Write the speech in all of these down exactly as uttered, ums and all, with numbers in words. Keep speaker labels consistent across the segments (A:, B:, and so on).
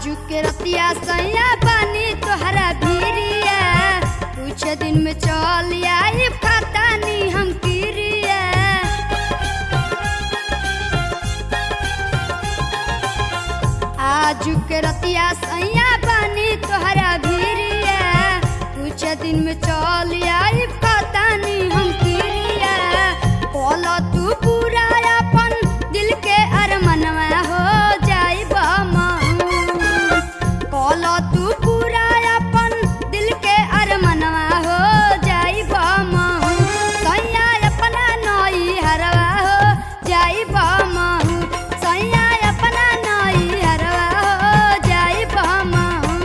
A: आजू के रतिया सैया बानी तोहरा भीरिया कुछ दिन में चल आई पता नहीं हम किरिया आजू के रतिया सैया बानी तोहरा भीरिया कुछ दिन में चल आई पता नहीं हम किरिया बोला तू पूरा अपन दिल के अरमनवा हो जाई बामा बोला तू पूरा अपन दिल के अरमनवा हो जाई बामा सैया अपना नई हरवा हो जाई बामा सैया अपना नई हरवा हो जाई बामा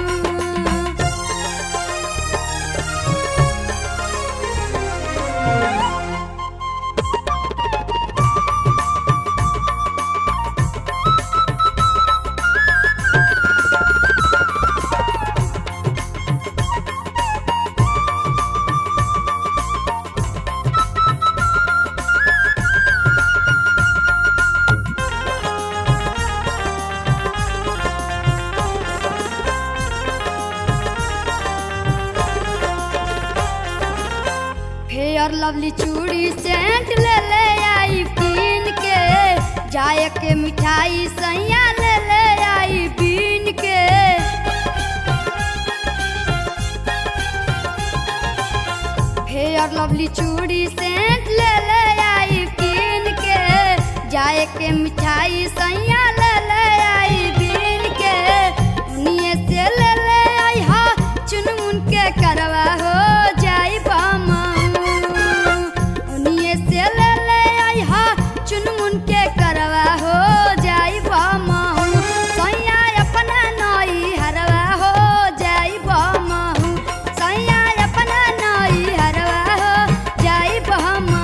A: फेयर लवली चूड़ी सेंट ले ले आई कीन के जाए के मिठाई सैया ले ले आई बीन के फेयर लवली चूड़ी सेंट ले ले आई कीन के जाए के मिठाई सैया ले ले आई बीन के उन्हीं से ले ले आई हा चुनमुन के करवा हो जाई बामा से ले ले आई हा चुनमुन के करवा हो जाई बामा सैया अपना नई हरवा हो जाई बामा सैया अपना नई हरवा हो जाई बामा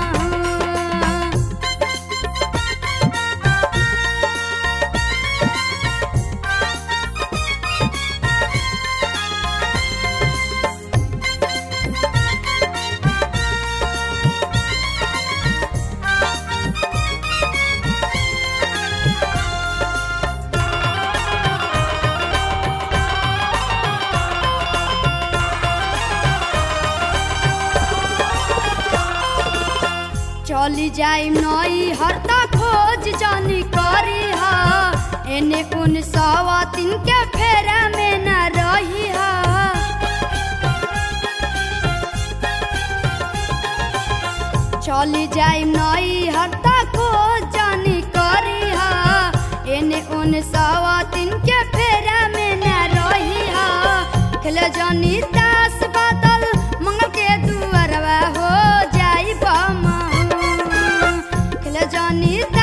A: चली जाई नई हरता खोज जानी करी हा एने उन सवा तीन के फेरा में न रही हा चली जाई नई हरता खोज जानी करी हा एने उन सवा तीन के फेरा में न रही हा खेले जानी दास बादल मंगल के दुआरवा हो जाई बामा जानी